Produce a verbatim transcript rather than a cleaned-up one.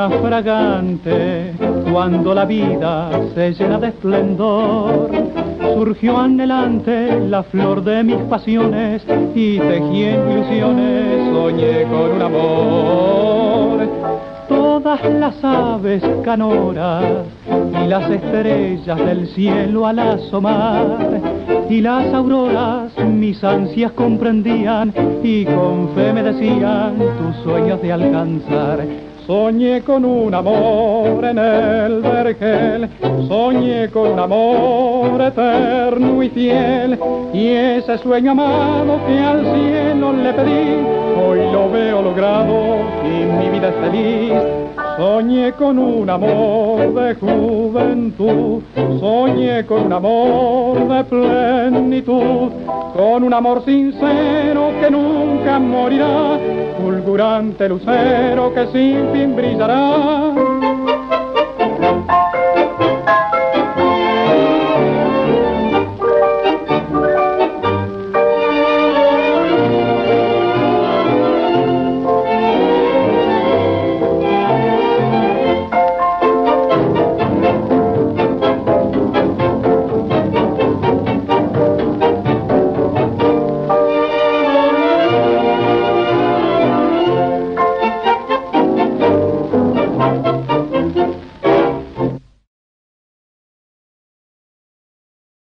más fragante cuando la vida se llena de esplendor. Surgió anhelante la flor de mis pasiones y tejí en ilusiones, soñé con un amor. Todas las aves canoras y las estrellas del cielo al asomar y las auroras mis ansias comprendían y con fe me decían tus sueños de alcanzar. Soñé con un amor en el vergel, soñé con un amor eterno y fiel, y ese sueño amado que al cielo le pedí, hoy lo veo logrado y mi vida es feliz. Soñé con un amor de juventud, soñé con un amor de plenitud, con un amor sincero que nunca morirá, fulgurante lucero que sin fin brillará.